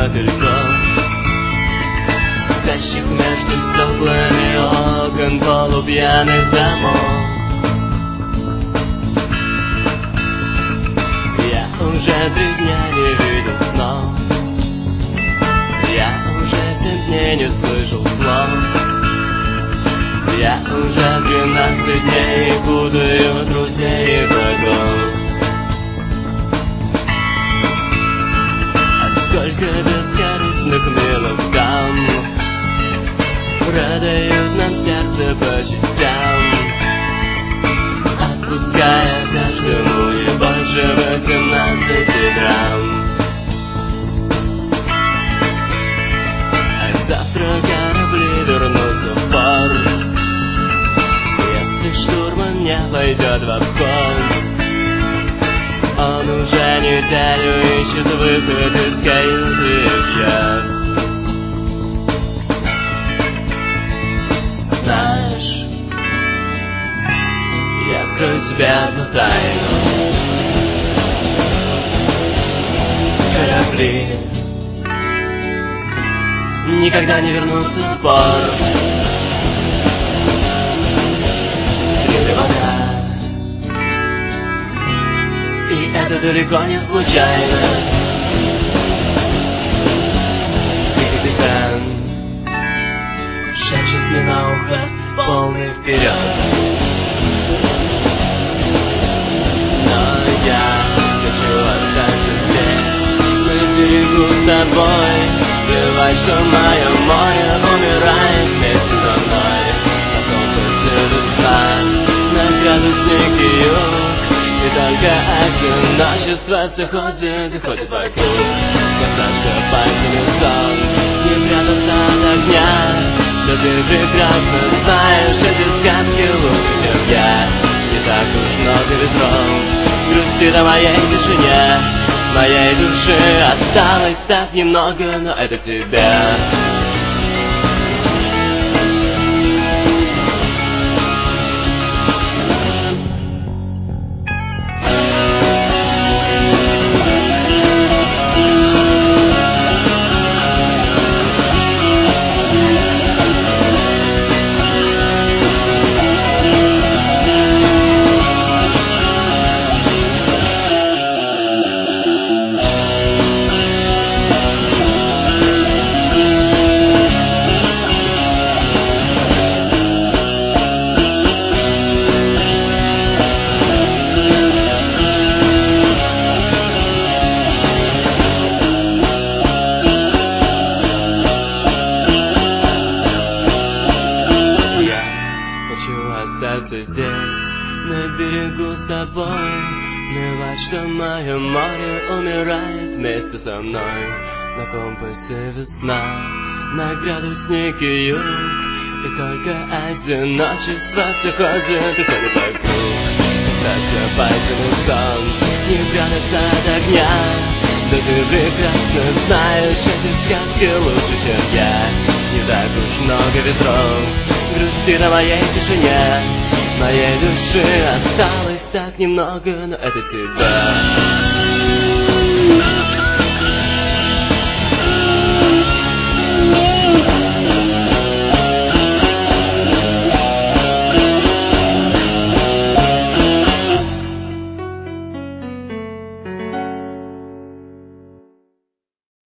далеко, спящих между стеклами окон полупьяных домов. Я уже 3 дня не видел снов, я уже 7 дней не слышал слов, я уже 12 дней путаю друзей и врагов. А сколько бескорыстных милых дам продают нам сердце по частям, отпуская каждому не больше 18 грамм. А завтра корабли вернутся в порт, если штурман не пойдет в обход. Он уже неделю ищет выход из каюты и пьет. Знаешь, я открою тебе одну тайну. Корабли никогда не вернутся в порт. Открытая вода, и это далеко не случайно. И капитан шепчет мне на ухо полный вперед. Но я хочу остаться здесь, на берегу с тобой. Плевать, что мое море умирает вместе со мной. На компасе весна, на градусник и юг, и только одиночество все ходит и ходит вокруг. Касаться пальцами солнца, не прятаться от огня. Да ты прекрасно знаешь, эти сказки лучше, чем я. Не так уж много ветров грустит о моей тишине. Моей души осталось так немного, но это тебя. Остаться здесь, на берегу с тобой. Плевать, что мое море умирает вместе со мной. На компасе весна, на градуснике юг, и только одиночество все ходит и ходит вокруг. Касаться пальцами солнца, не прятаться от огня. Да ты прекрасно знаешь, эти сказки лучше, чем я. Не так уж много ветров грустит на моей тишине. Моей души осталось так немного, но это тебя.